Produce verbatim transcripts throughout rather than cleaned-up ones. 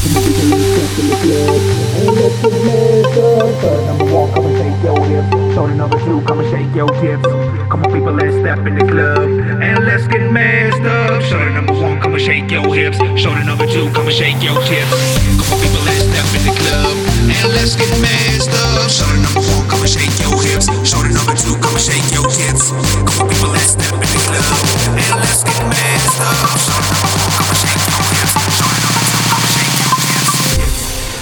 Number one, come and shake your hips. Shoulder number two, come and shake your tips. Come on, people, let's step in the club and let's get messed up. Shoulder number one, come and shake your hips. Shoulder number two, come and shake your tips. Come on, people, let's step in the club and let's get messed up. Shoulder number one, come and shake your hips. Shoulder number two, come and shake your tips. Come on, people, let's step in the club and let's get messed up. Shoulder number one, come and shake your hips. Shoulder number two, come and shake your tips.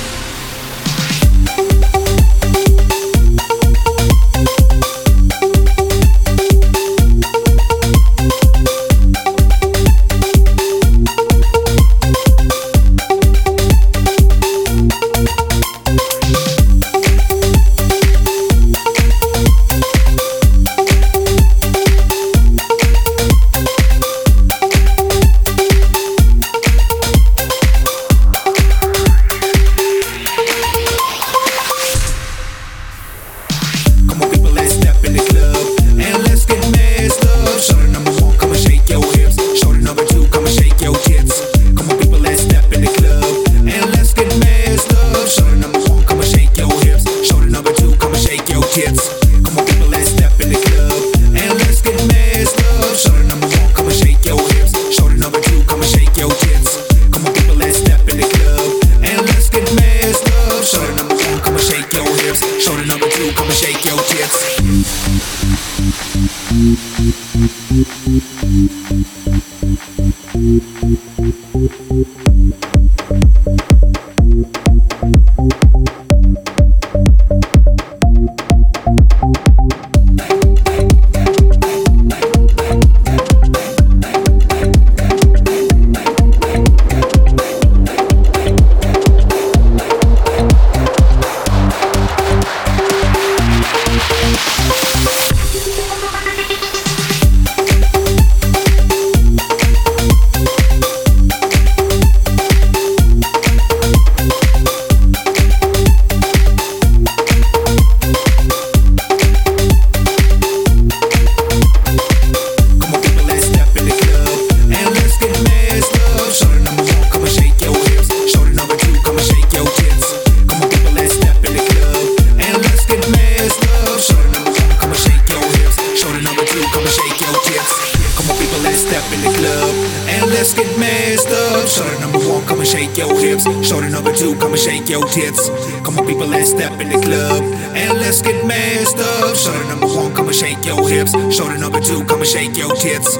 Shoulder number two, come and shake your tits. Come on, people, let's step in the club and let's get messed up. Shoulder number one, come and shake your hips. Shoulder number two, come and shake your tits.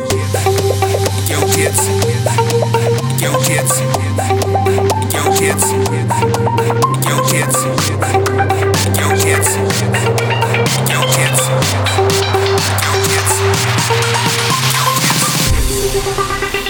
Your tits. Your tits. Your tits. Your tits. Your tits. Your tits. Your tits. Your tits.